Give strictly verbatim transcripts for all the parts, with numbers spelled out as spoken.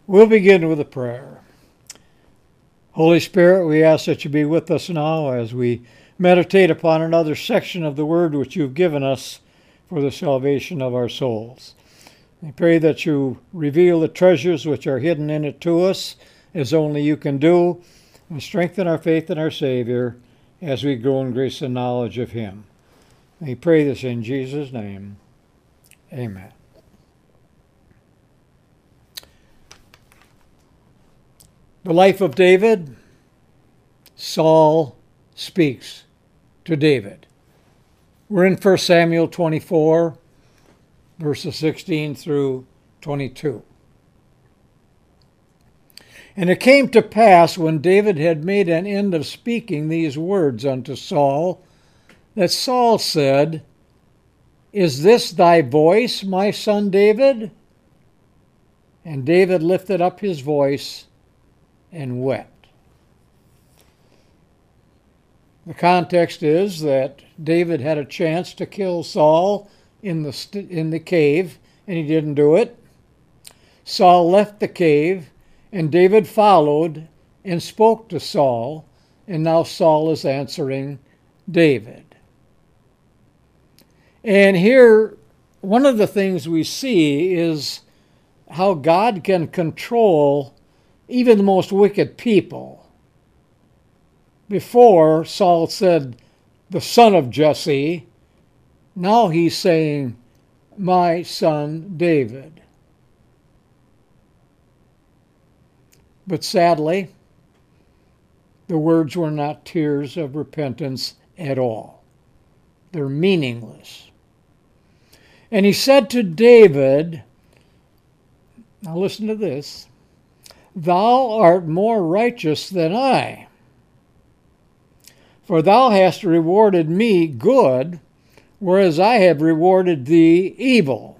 We'll begin with a prayer. Holy Spirit, we ask that you be with us now as we meditate upon another section of the Word which you've given us for the salvation of our souls. I pray that you reveal the treasures which are hidden in it to us, as only you can do, and strengthen our faith in our Savior as we grow in grace and knowledge of him. We pray this in Jesus' name. Amen. The life of David. Saul speaks to David. We're in First Samuel twenty-four, verses sixteen through twenty-two. And it came to pass, when David had made an end of speaking these words unto Saul, that Saul said, Is this thy voice, my son David? And David lifted up his voice and wept. The context is that David had a chance to kill Saul in the st- in the cave, and he didn't do it. Saul left the cave, and David followed and spoke to Saul, and now Saul is answering David. And here, one of the things we see is how God can control even the most wicked people. Before, Saul said, the son of Jesse. Now he's saying, my son David. But sadly, the words were not tears of repentance at all. They're meaningless. And he said to David, now listen to this, Thou art more righteous than I, for thou hast rewarded me good, whereas I have rewarded thee evil.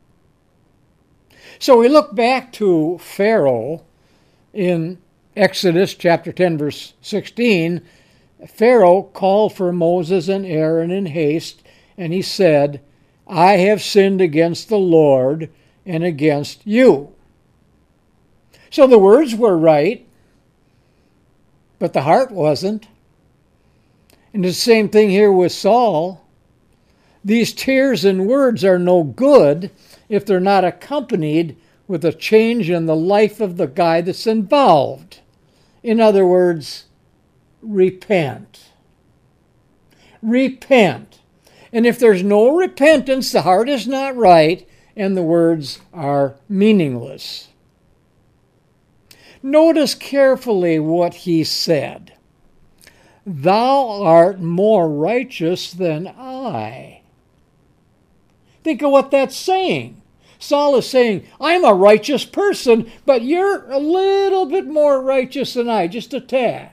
So we look back to Pharaoh in Exodus chapter ten, verse sixteen. Pharaoh called for Moses and Aaron in haste, and he said, I have sinned against the Lord and against you. So the words were right, but the heart wasn't. And the same thing here with Saul. These tears and words are no good if they're not accompanied with a change in the life of the guy that's involved. In other words, repent. Repent. And if there's no repentance, the heart is not right, and the words are meaningless. Notice carefully what he said. Thou art more righteous than I. Think of what that's saying. Saul is saying, I'm a righteous person, but you're a little bit more righteous than I, just a tad.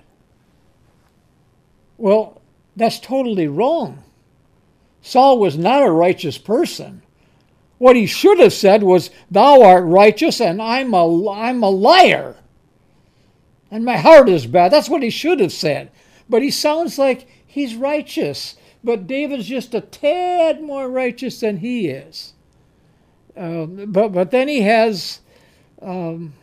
Well, that's totally wrong. Saul was not a righteous person. What he should have said was, thou art righteous and I'm a, I'm a liar. And my heart is bad. That's what he should have said. But he sounds like he's righteous. But David's just a tad more righteous than he is. Uh, but but then he has, um,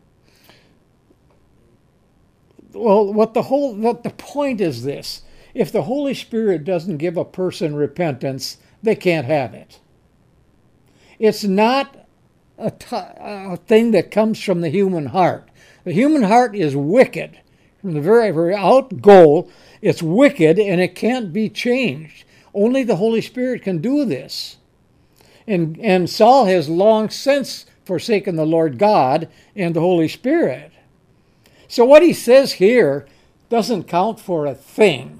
well, what the whole what the point is this: if the Holy Spirit doesn't give a person repentance, they can't have it. It's not a, t- a thing that comes from the human heart. The human heart is wicked from the very very out goal. It's wicked and it can't be changed. Only the Holy Spirit can do this. And, and Saul has long since forsaken the Lord God and the Holy Spirit. So what he says here doesn't count for a thing.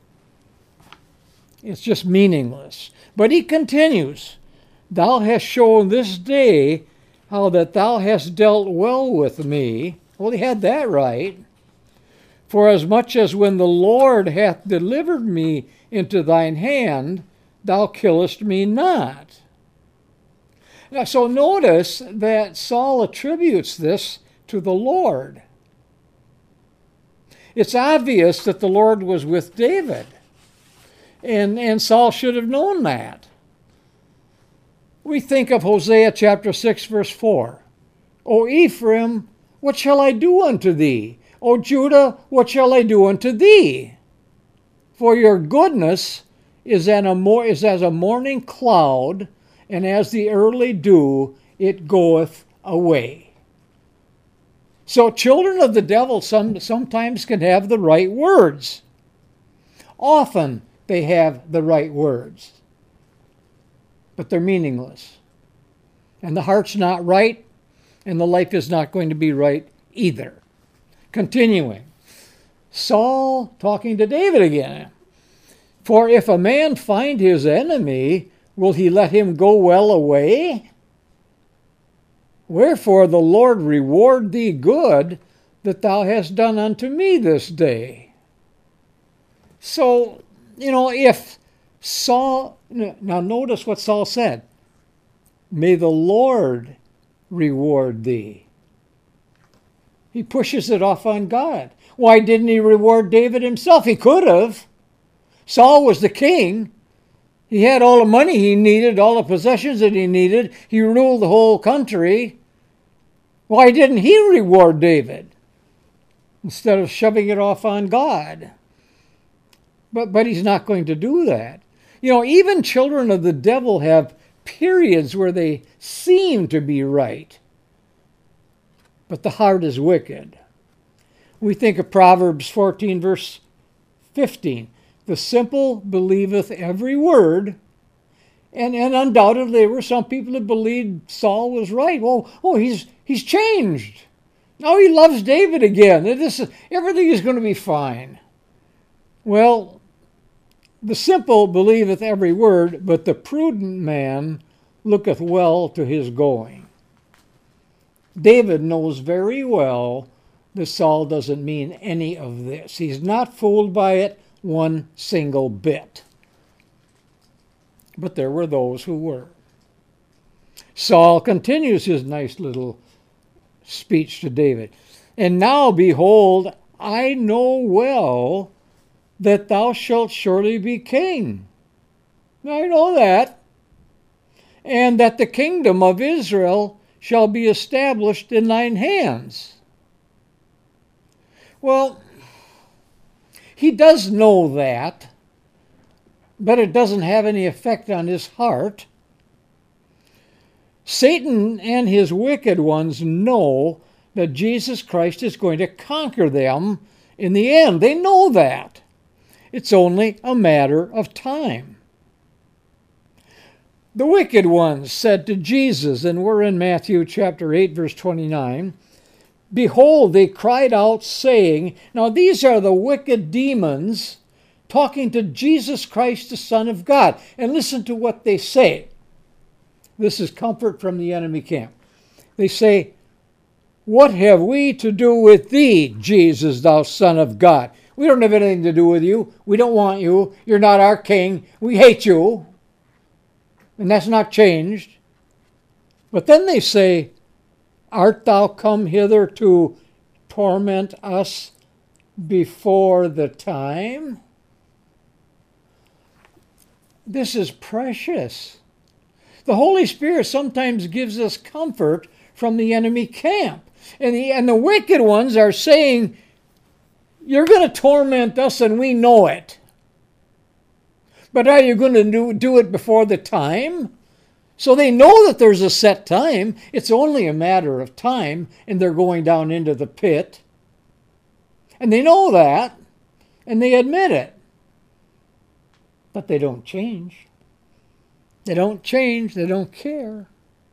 It's just meaningless. But he continues, Thou hast shown this day how that thou hast dealt well with me. Well, he had that right. For as much as when the Lord hath delivered me into thine hand, thou killest me not. Now, so notice that Saul attributes this to the Lord. It's obvious that the Lord was with David, and, and Saul should have known that. We think of Hosea chapter six, verse four. O Ephraim, what shall I do unto thee? O Judah, what shall I do unto thee? For your goodness is, an a mor- is as a morning cloud, and as the early dew, it goeth away. So children of the devil some, sometimes can have the right words. Often they have the right words, but they're meaningless. And the heart's not right, and the life is not going to be right either. Continuing. Saul talking to David again. For if a man find his enemy, will he let him go well away? Wherefore the Lord reward thee good that thou hast done unto me this day. So, you know, if Saul, now notice what Saul said. May the Lord reward thee. He pushes it off on God. Why didn't he reward David himself? He could have. Saul was the king. He had all the money he needed, all the possessions that he needed. He ruled the whole country. Why didn't he reward David instead of shoving it off on God? But, but he's not going to do that. You know, even children of the devil have periods where they seem to be right, but the heart is wicked. We think of Proverbs fourteen, verse fifteen. The simple believeth every word. And, and undoubtedly there were some people that believed Saul was right. Well, oh, he's he's changed. Now he loves David again. This is, everything is going to be fine. Well, the simple believeth every word, but the prudent man looketh well to his going. David knows very well that Saul doesn't mean any of this. He's not fooled by it one single bit. But there were those who were. Saul continues his nice little speech to David. And now, behold, I know well that thou shalt surely be king. I know that. And that the kingdom of Israel shall be established in thine hands. Well, he does know that, but it doesn't have any effect on his heart. Satan and his wicked ones know that Jesus Christ is going to conquer them in the end. They know that. It's only a matter of time. The wicked ones said to Jesus, and we're in Matthew chapter eight, verse twenty-nine, behold, they cried out, saying, now these are the wicked demons talking to Jesus Christ, the Son of God. And listen to what they say. This is comfort from the enemy camp. They say, what have we to do with thee, Jesus, thou Son of God? We don't have anything to do with you. We don't want you. You're not our king. We hate you. And that's not changed. But then they say, art thou come hither to torment us before the time? This is precious. The Holy Spirit sometimes gives us comfort from the enemy camp. And the, and the wicked ones are saying, you're going to torment us and we know it. But are you going to do, do it before the time? So they know that there's a set time. It's only a matter of time, and they're going down into the pit. And they know that, and they admit it. But they don't change. They don't change. They don't care.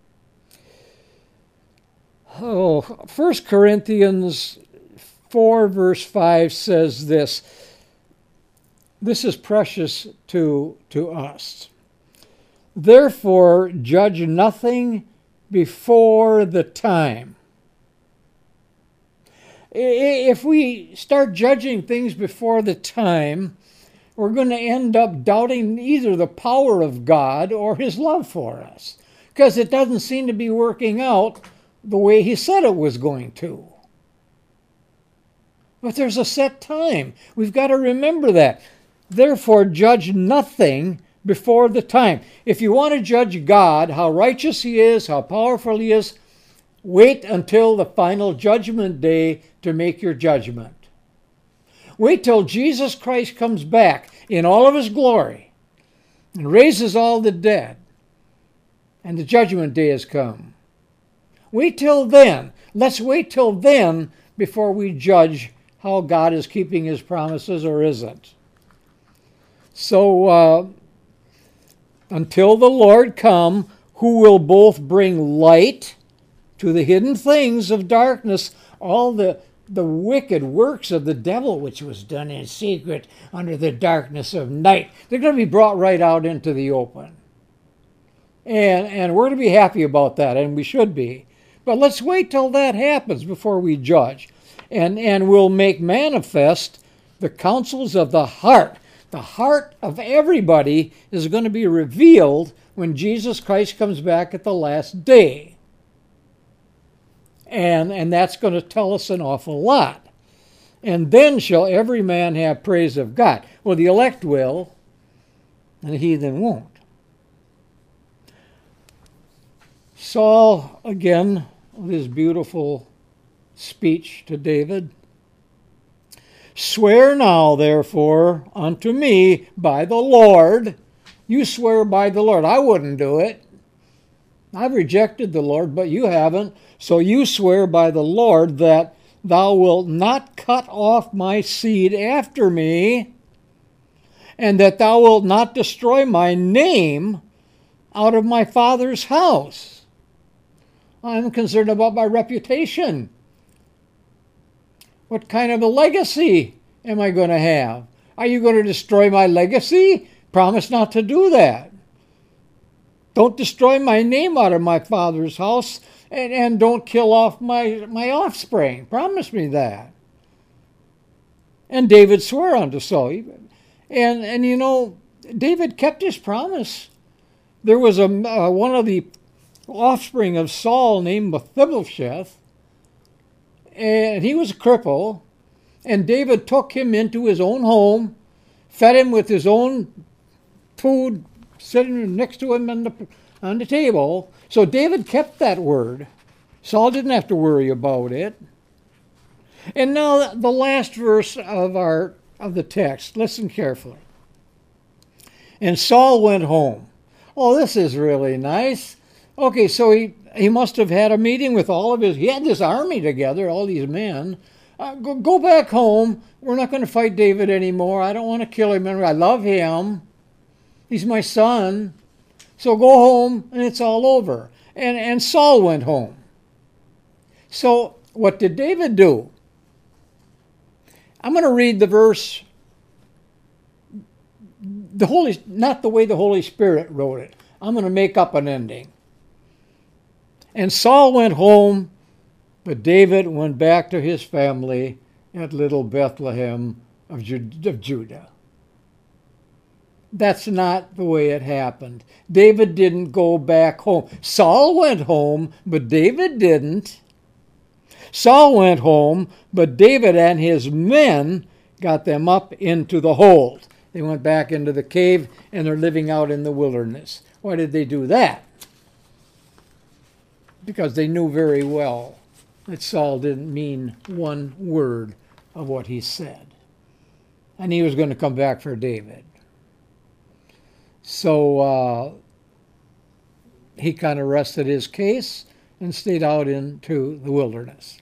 Oh, First Corinthians four, verse five says this. This is precious to, to us. Therefore, judge nothing before the time. If we start judging things before the time, we're going to end up doubting either the power of God or his love for us, because it doesn't seem to be working out the way he said it was going to. But there's a set time. We've got to remember that. Therefore, judge nothing before the time. If you want to judge God, how righteous he is, how powerful he is, Wait until the final judgment day to make your judgment. Wait till Jesus Christ comes back in all of his glory and raises all the dead, and the judgment day has come. Wait till then. Let's wait till then before we judge how God is keeping his promises or isn't. So, uh, until the Lord come, who will both bring light to the hidden things of darkness, all the, the wicked works of the devil, which was done in secret under the darkness of night. They're going to be brought right out into the open. And, and we're going to be happy about that, and we should be. But let's wait till that happens before we judge. And, and we'll make manifest the counsels of the heart. The heart of everybody is going to be revealed when Jesus Christ comes back at the last day. And, and that's going to tell us an awful lot. And then shall every man have praise of God. Well, the elect will, and the heathen won't. Saul, again, with his beautiful speech to David. Swear now, therefore, unto me by the Lord. You swear by the Lord. I wouldn't do it. I've rejected the Lord, but you haven't. So you swear by the Lord that thou wilt not cut off my seed after me, and that thou wilt not destroy my name out of my father's house. I'm concerned about my reputation. What kind of a legacy am I going to have? Are you going to destroy my legacy? Promise not to do that. Don't destroy my name out of my father's house, and, and don't kill off my, my offspring. Promise me that. And David swore unto Saul. And, and you know, David kept his promise. There was a, uh, one of the offspring of Saul named Mephibosheth, and he was a cripple, and David took him into his own home, fed him with his own food, sitting next to him on the, on the table. So David kept that word. Saul didn't have to worry about it. And now the last verse of our of the text. Listen carefully. And Saul went home. Oh, this is really nice. Okay, so he, he must have had a meeting with all of his... He had this army together, all these men. Uh, go, go back home. We're not going to fight David anymore. I don't want to kill him. I love him. He's my son. So go home, and it's all over. And, and Saul went home. So what did David do? I'm going to read the verse, the Holy, not the way the Holy Spirit wrote it. I'm going to make up an ending. And Saul went home, but David went back to his family at little Bethlehem of Judah. That's not the way it happened. David didn't go back home. Saul went home, but David didn't. Saul went home, but David and his men got them up into the hold. They went back into the cave, and they're living out in the wilderness. Why did they do that? Because they knew very well that Saul didn't mean one word of what he said. And he was going to come back for David. So uh, he kind of rested his case and stayed out into the wilderness.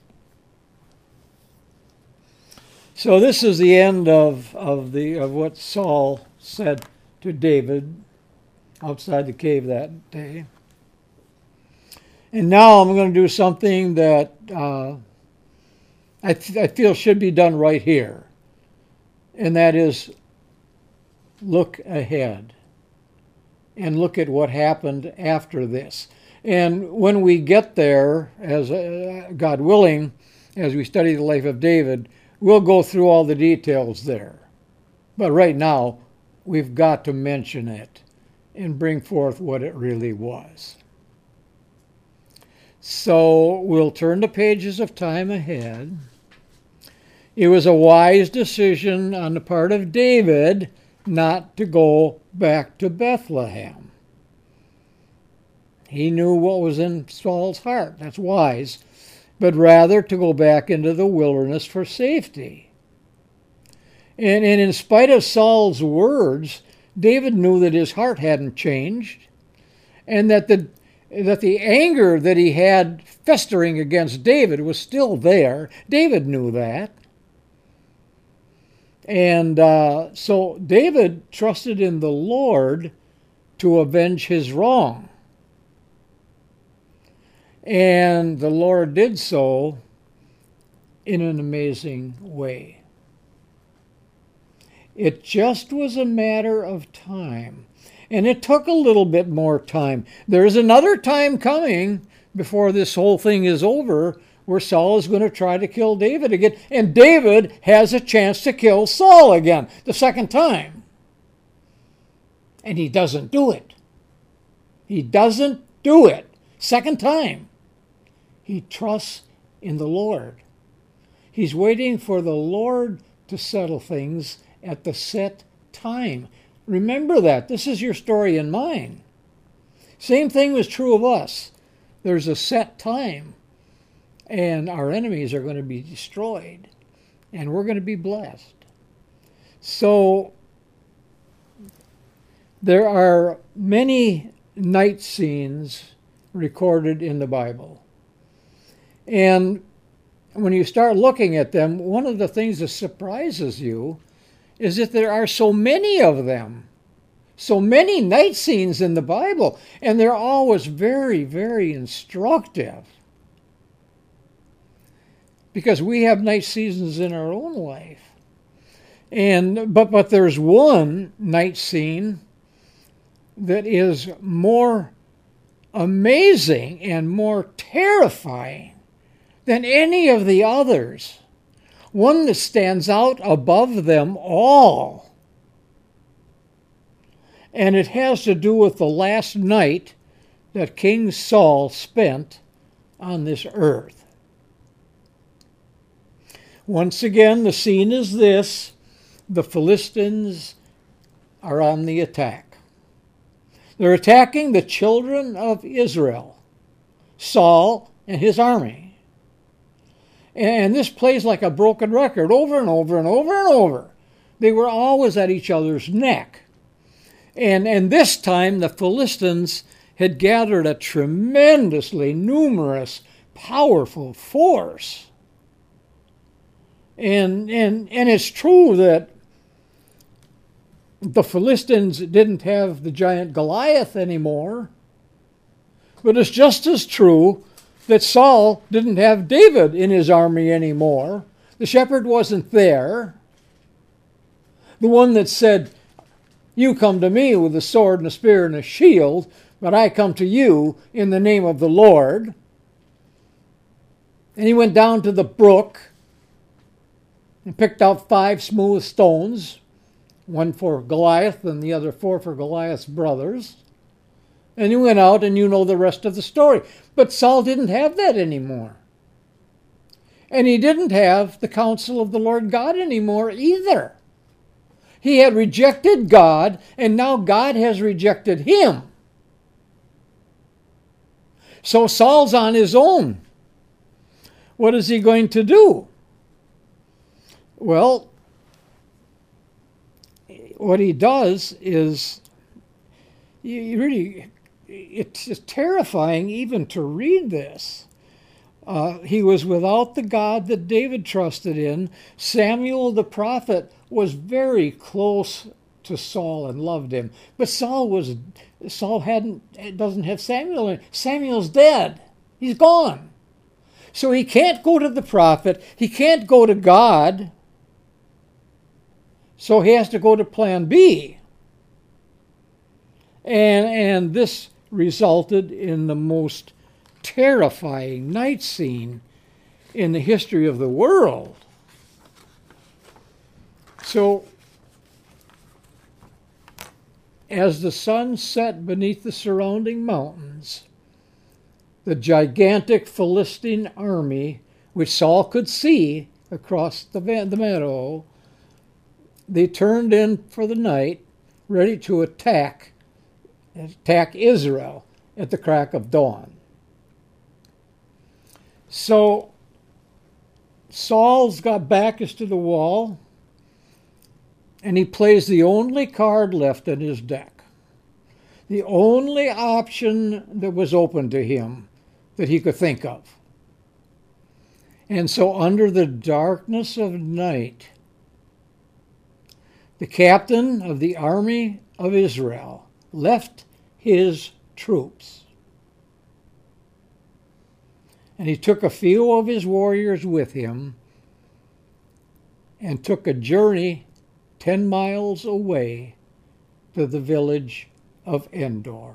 So this is the end of, of, the, of what Saul said to David outside the cave that day. And now I'm going to do something that uh, I, th- I feel should be done right here. And that is look ahead and look at what happened after this. And when we get there, as uh, God willing, as we study the life of David, we'll go through all the details there. But right now, we've got to mention it and bring forth what it really was. So we'll turn the pages of time ahead. It was a wise decision on the part of David not to go back to Bethlehem. He knew what was in Saul's heart. That's wise. But rather to go back into the wilderness for safety. And, and in spite of Saul's words, David knew that his heart hadn't changed, and that the that the anger that he had festering against David was still there. David knew that. And uh, so David trusted in the Lord to avenge his wrong. And the Lord did so in an amazing way. It just was a matter of time. And it took a little bit more time. There's another time coming before this whole thing is over where Saul is going to try to kill David again. And David has a chance to kill Saul again, the second time. And he doesn't do it. He doesn't do it. Second time. He trusts in the Lord. He's waiting for the Lord to settle things at the set time. Remember that. This is your story and mine. Same thing was true of us. There's a set time, and our enemies are going to be destroyed, and we're going to be blessed. So there are many night scenes recorded in the Bible. And when you start looking at them, one of the things that surprises you is that there are so many of them. So many night scenes in the Bible. And they're always very, very instructive. Because we have night seasons in our own life. And but but there's one night scene that is more amazing and more terrifying than any of the others. One that stands out above them all. And it has to do with the last night that King Saul spent on this earth. Once again, the scene is this. The Philistines are on the attack. They're attacking the children of Israel, Saul and his army. And this plays like a broken record over and over and over and over. They were always at each other's neck. And, and this time the Philistines had gathered a tremendously numerous, powerful force. And, and, and it's true that the Philistines didn't have the giant Goliath anymore. But it's just as true that Saul didn't have David in his army anymore. The shepherd wasn't there. The one that said, "You come to me with a sword and a spear and a shield, but I come to you in the name of the Lord." And he went down to the brook and picked out five smooth stones, one for Goliath and the other four for Goliath's brothers. And he went out, and you know the rest of the story. But Saul didn't have that anymore. And he didn't have the counsel of the Lord God anymore either. He had rejected God, and now God has rejected him. So Saul's on his own. What is he going to do? Well, what he does is, you really, it's just terrifying even to read this. Uh, he was without the God that David trusted in. Samuel the prophet was very close to Saul and loved him. But Saul was Saul hadn't doesn't have Samuel. Samuel's dead. He's gone. So he can't go to the prophet. He can't go to God. So he has to go to plan B. And, and this resulted in the most terrifying night scene in the history of the world. So, as the sun set beneath the surrounding mountains, the gigantic Philistine army, which Saul could see across the, the meadow, they turned in for the night, ready to attack, attack Israel. at the crack of dawn. So Saul's got back to the wall, and he plays the only card left in his deck. The only option that was open to him that he could think of. And so under the darkness of night, the captain of the army of Israel left his troops. And he took a few of his warriors with him and took a journey ten miles away to the village of Endor.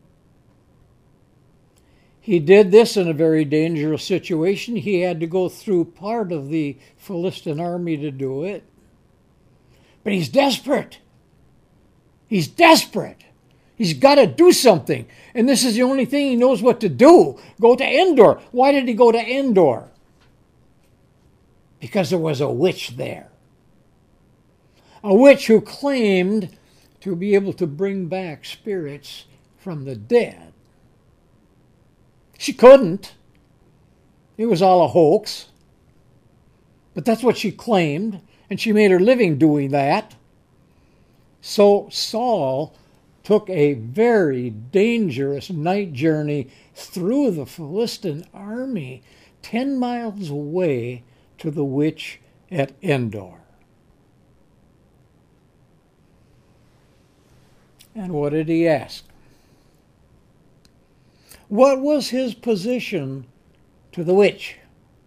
He did this in a very dangerous situation. He had to go through part of the Philistine army to do it. But he's desperate. He's desperate. He's got to do something. And this is the only thing he knows what to do. Go to Endor. Why did he go to Endor? Because there was a witch there. A witch who claimed to be able to bring back spirits from the dead. She couldn't. It was all a hoax. But that's what she claimed. And she made her living doing that. So Saul took a very dangerous night journey through the Philistine army, ten miles away to the witch at Endor. And what did he ask? What was his position to the witch?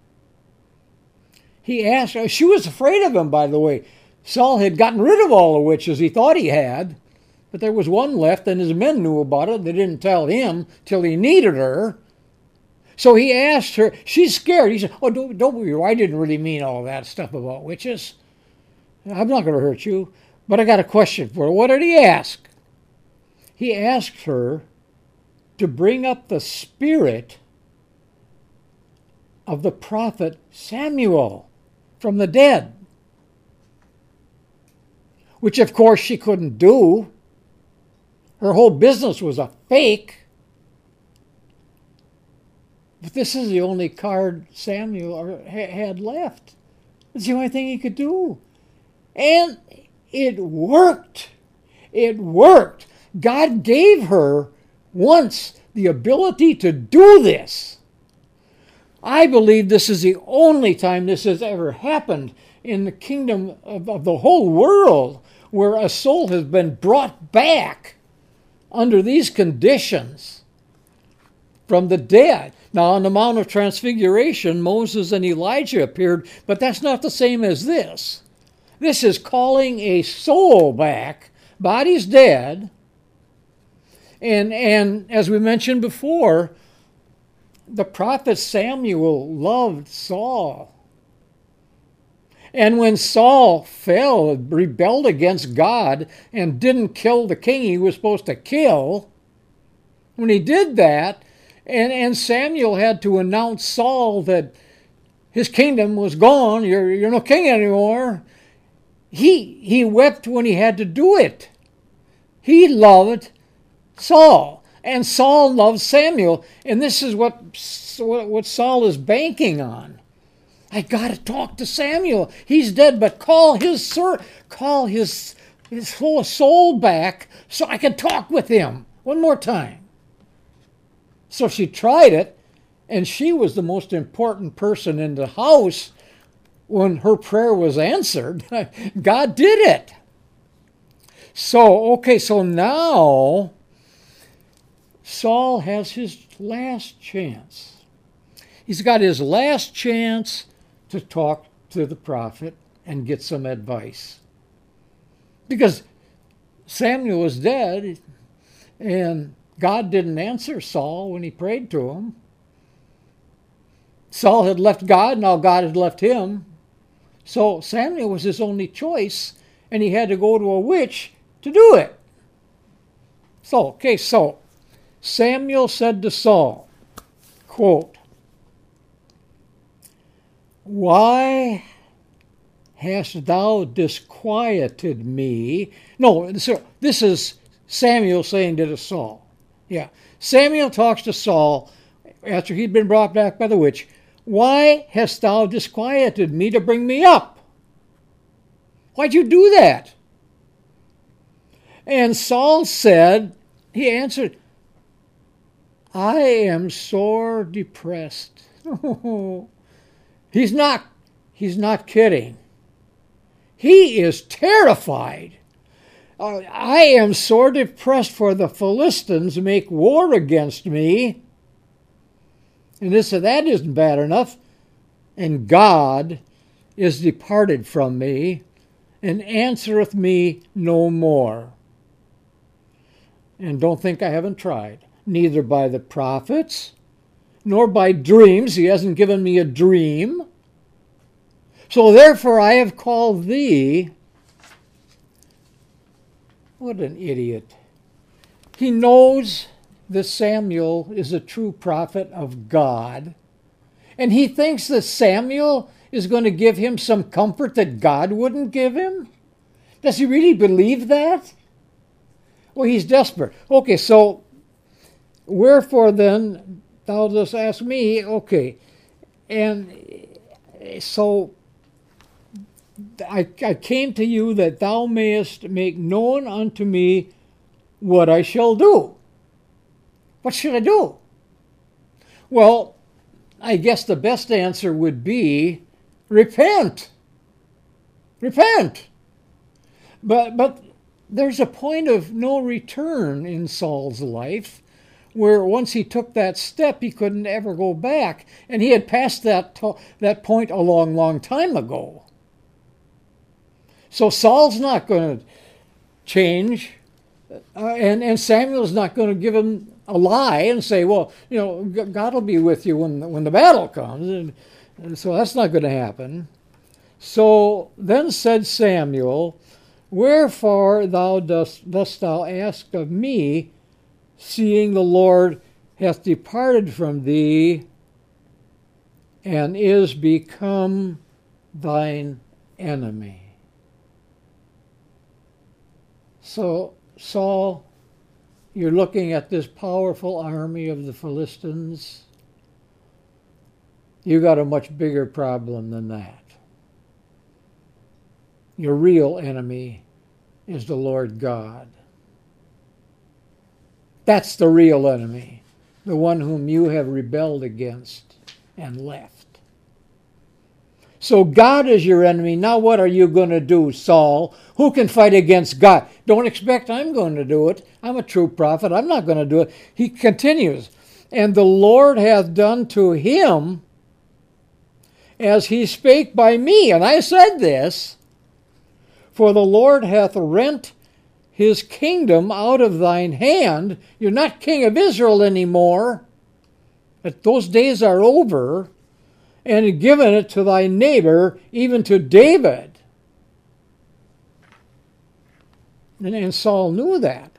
He asked her. She was afraid of him, by the way. Saul had gotten rid of all the witches he thought he had, but there was one left, and his men knew about it. They didn't tell him till he needed her. So he asked her. She's scared. He said, oh, don't, don't worry. I didn't really mean all that stuff about witches. I'm not going to hurt you. But I got a question for her. What did he ask? He asked her to bring up the spirit of the prophet Samuel from the dead, which of course she couldn't do. Her whole business was a fake. But this is the only card Samuel had left. It's the only thing he could do. And it worked. It worked. God gave her once the ability to do this. I believe this is the only time this has ever happened in the kingdom of, of the whole world where a soul has been brought back under these conditions from the dead. Now, on the Mount of Transfiguration, Moses and Elijah appeared, but that's not the same as this. This is calling a soul back, body's dead, and, and as we mentioned before, the prophet Samuel loved Saul. And when Saul fell, rebelled against God, and didn't kill the king he was supposed to kill, when he did that, and, and Samuel had to announce Saul that his kingdom was gone, you're, you're no king anymore, he, he wept when he had to do it. He loved Saul, and Saul loved Samuel, and this is what, what Saul is banking on. I got to talk to Samuel. He's dead, but call his sir, call his his whole soul back so I can talk with him one more time. So she tried it, and she was the most important person in the house when her prayer was answered. God did it. So, okay, so now Saul has his last chance. He's got his last chance to talk to the prophet and get some advice. Because Samuel was dead, and God didn't answer Saul when he prayed to him. Saul had left God, now God had left him. So Samuel was his only choice, and he had to go to a witch to do it. So, okay, so Samuel said to Saul, quote, "Why hast thou disquieted me?" No, so this is Samuel saying to Saul. Yeah. Samuel talks to Saul after he'd been brought back by the witch. Why hast thou disquieted me to bring me up? Why'd you do that? And Saul said, he answered, I am sore depressed. he's not, he's not kidding. He is terrified. Uh, I am sore depressed, for the Philistines make war against me. And this and that isn't bad enough. And God is departed from me, and answereth me no more. And don't think I haven't tried. Neither by the prophets, nor by dreams. He hasn't given me a dream. So therefore I have called thee. What an idiot. He knows that Samuel is a true prophet of God. And he thinks that Samuel is going to give him some comfort that God wouldn't give him? Does he really believe that? Well, he's desperate. Okay, so wherefore then thou dost ask me? Okay, and so I, I came to you that thou mayest make known unto me what I shall do. What should I do? Well, I guess the best answer would be repent. Repent. But but there's a point of no return in Saul's life, where once he took that step, he couldn't ever go back. And he had passed that, to- that point a long, long time ago. So Saul's not going to change, uh, and, and Samuel's not going to give him a lie and say, well, you know, God will be with you when the, when the battle comes. And, and so that's not going to happen. So then said Samuel, wherefore thou dost, dost thou ask of me, seeing the Lord hath departed from thee, and is become thine enemy? So, Saul, you're looking at this powerful army of the Philistines. You got a much bigger problem than that. Your real enemy is the Lord God. That's the real enemy, the one whom you have rebelled against and left. So God is your enemy. Now what are you going to do, Saul? Who can fight against God? Don't expect I'm going to do it. I'm a true prophet. I'm not going to do it. He continues, and the Lord hath done to him as he spake by me. And I said this, for the Lord hath rent his kingdom out of thine hand. You're not king of Israel anymore. But those days are over. And given it to thy neighbor, even to David. And, and Saul knew that.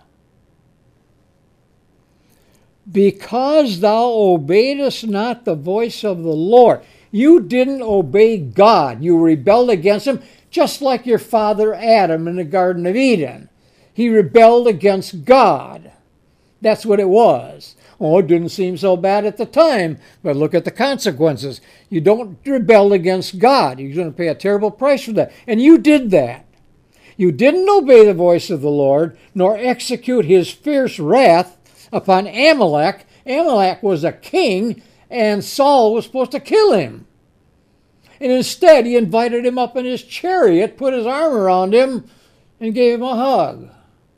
Because thou obeyedest not the voice of the Lord. You didn't obey God. You rebelled against him, just like your father Adam in the Garden of Eden. He rebelled against God. That's what it was. Oh, it didn't seem so bad at the time, but look at the consequences. You don't rebel against God. You're going to pay a terrible price for that. And you did that. You didn't obey the voice of the Lord, nor execute his fierce wrath upon Amalek. Amalek was a king, and Saul was supposed to kill him. And instead, he invited him up in his chariot, put his arm around him, and gave him a hug.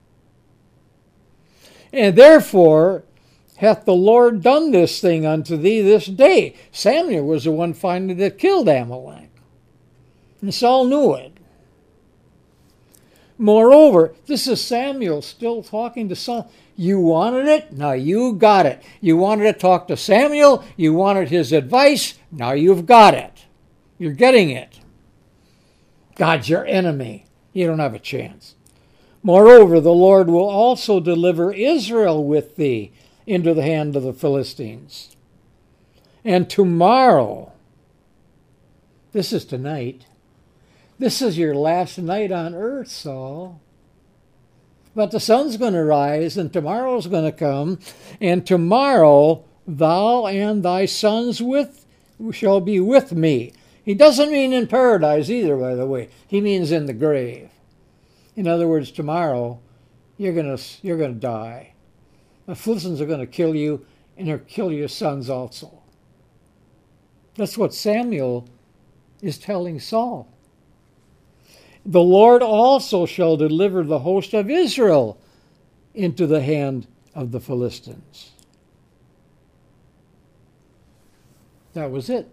And therefore hath the Lord done this thing unto thee this day. Samuel was the one finally that killed Amalek. And Saul knew it. Moreover, this is Samuel still talking to Saul. You wanted it, now you got it. You wanted to talk to Samuel, you wanted his advice, now you've got it. You're getting it. God's your enemy. You don't have a chance. Moreover, the Lord will also deliver Israel with thee into the hand of the Philistines. And tomorrow, this is tonight, this is your last night on earth, Saul. But the sun's going to rise, and tomorrow's going to come, and tomorrow thou and thy sons with shall be with me. He doesn't mean in paradise either, by the way. He means in the grave. In other words, tomorrow you're going to you're going to die. The Philistines are going to kill you, and they'll kill your sons also. That's what Samuel is telling Saul. The Lord also shall deliver the host of Israel into the hand of the Philistines. That was it.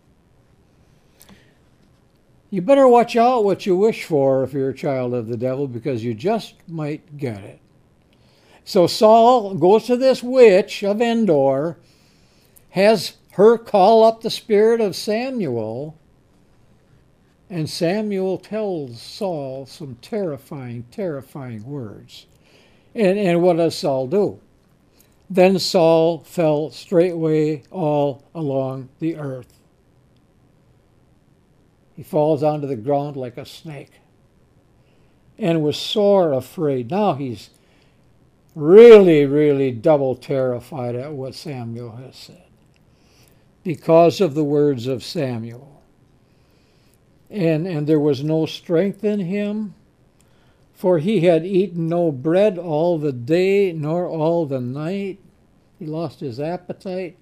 You better watch out what you wish for if you're a child of the devil, because you just might get it. So Saul goes to this witch of Endor, has her call up the spirit of Samuel, and Samuel tells Saul some terrifying, terrifying words. And, and what does Saul do? Then Saul fell straightway all along the earth. He falls onto the ground like a snake and was sore afraid. Now he's really, really double terrified at what Samuel has said because of the words of Samuel. And, and there was no strength in him, for he had eaten no bread all the day nor all the night. He lost his appetite.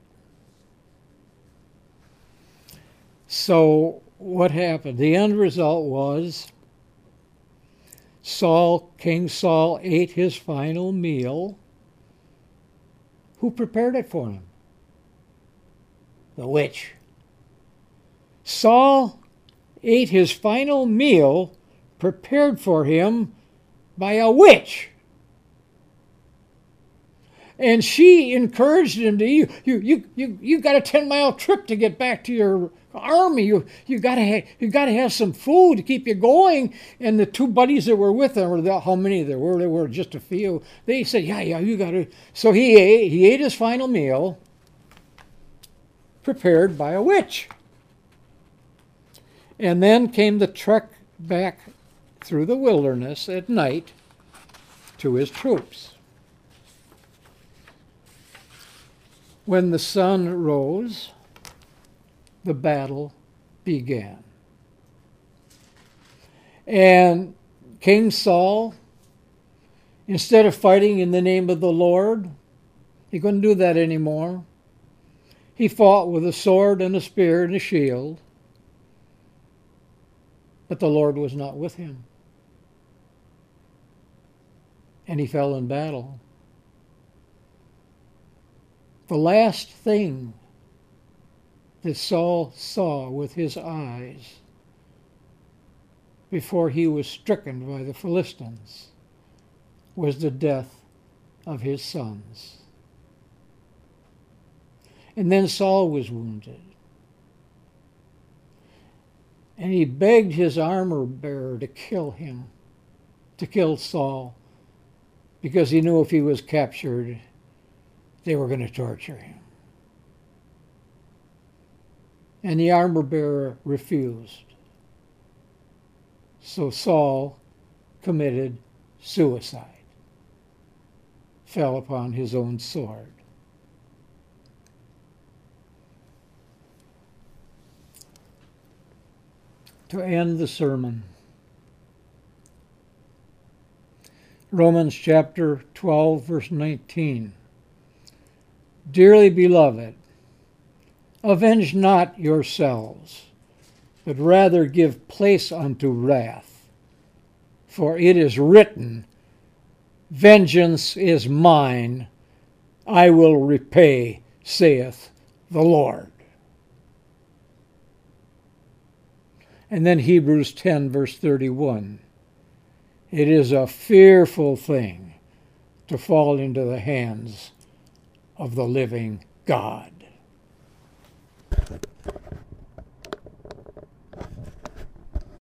So what happened? The end result was Saul, King Saul, ate his final meal. Who prepared it for him? The witch. Saul ate his final meal prepared for him by a witch. And she encouraged him to, you, you, you, you, you got a ten-mile trip to get back to your army. You, you got to you got to have some food to keep you going. And the two buddies that were with him, or the, how many there were, there were just a few, they said, yeah, yeah, you got to. So he ate, he ate his final meal prepared by a witch. And then came the trek back through the wilderness at night to his troops. When the sun rose, the battle began. And King Saul, instead of fighting in the name of the Lord, he couldn't do that anymore. He fought with a sword and a spear and a shield. But the Lord was not with him. And he fell in battle. The last thing that Saul saw with his eyes before he was stricken by the Philistines was the death of his sons. And then Saul was wounded. And he begged his armor bearer to kill him, to kill Saul, because he knew if he was captured, they were going to torture him. And the armor bearer refused. So Saul committed suicide, fell upon his own sword. To end the sermon, Romans chapter twelve, verse nineteen. Dearly beloved, avenge not yourselves, but rather give place unto wrath. For it is written, vengeance is mine, I will repay, saith the Lord. And then Hebrews ten, verse thirty-one. It is a fearful thing to fall into the hands of the living God.